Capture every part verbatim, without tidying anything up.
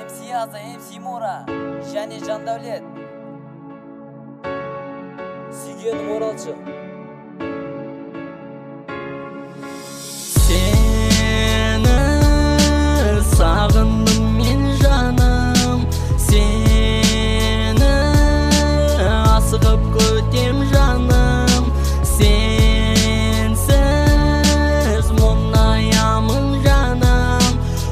эм си Аза, эм си Мора және Жандәулет. Сүйгенім оралшы. Сені сағындым мен жаным, сені асығып көтем жаным, сенсіз мұңаямын жаным.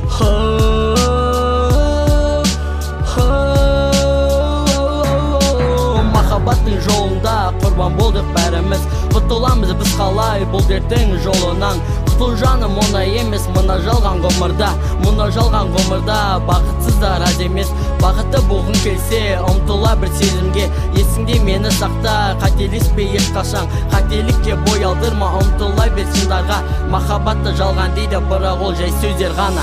Махаббаттың жолында құрбан болдық бәріміз, құтыламыз біз қалай бұл дерттің жолынан. Құтыл жаным оңай емес мына жалған ғұмырда, мына жалған ғұмырда бақытсыздар аз емес. Бақытты болғың келсе ұмтыла бір сезімге, есіңде мені сақта, қателеспе ешқашан, қателікке бой алдырма, ұмтыла бер шындарға. Махаббатты жалған дейді, бірақ ол жай сөздер ғана.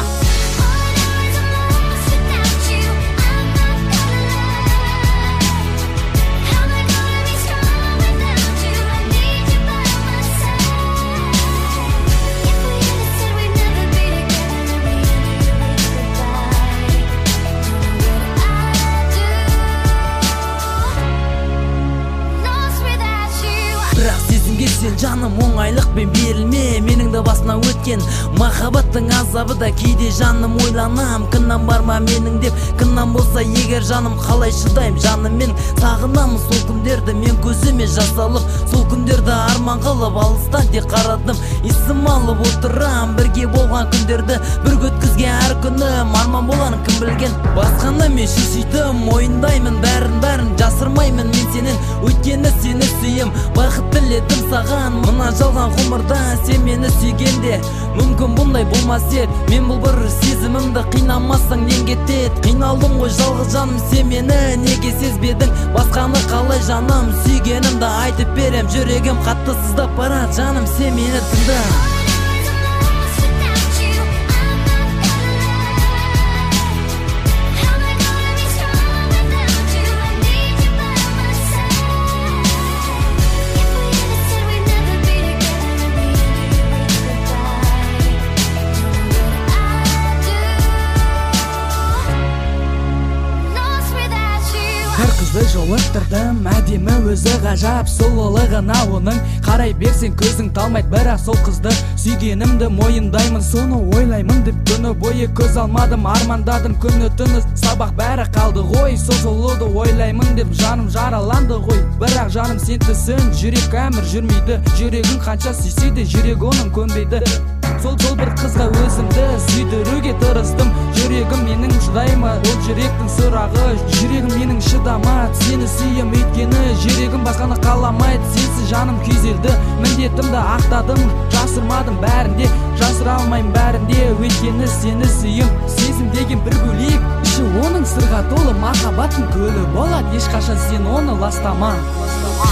Бірақ сезімге сен жаным оңайлықпен берілме, менің де басына өткен махаббаттың азабы да кейде жаным ойланам. Кіннан бар ма менің деп, кіннан болса егер жаным қалай шыдайым. Жаным мен сағынамын сол күндерді, мен көзіме жас алып, сол күндерді арман қылып алыстан тек қарадым. Есім алып отырам бірге болған күндерді, бір өткізген әр күнім арман болғанын кім білген. Басқаны мен шешейдім, мойындаймын бәрін бәрін жасырмаймын мен сенен, өйткені сені сүйем. Бақыт тіледім саған мына жалған ғұмырда, сен мені сүйгенде мүмкін бұндай болмас ед. Мен бұл бір сезімімді қинамасаң нең кетеді. Қиналдым ғой жалғыз жаным, сен мені неге сезбедің? Басқаны қалай жаным, сүйгенімді айтып берем, жүрегім қатты сыздап барады жаным, сен мені тыңда. Бір қызды жолықтырдым, әдемі өзі ғажап, сұлулығына оның қарай берсең көзің талмайды. Бірақ сол қызды сүйгенімді мойындаймын, соны ойлаймын деп күні бойы көз алмадым. Армандадым күні түні сабақ бәрі қалды ғой, сол жолуды ойлаймын деп жаным жараланды ғой. Бірақ жаным сен түсін, жүрек әмір жүрмейді, жүрегің қанша сүйсе де жүрек оның көнбейді. Сол жол бір қызға өзімді сүйдіруге тырыстым, жүрегім менің шыдаймы ол жүректің сұрағы. Жүрегім менің шыдамады, сені сүйем өйткені жүрегім басқаны қаламайды. Сенсіз жаным күйзелді, міндетімді ақтадым, жасырмадым бәрінде, жасыра алмаймын бәрінде, өйткені сені сүйем. Сезім деген бір бөлек, іші оның сырға толы, махаббаттың көлі болады, ешқашан сен оны ластама.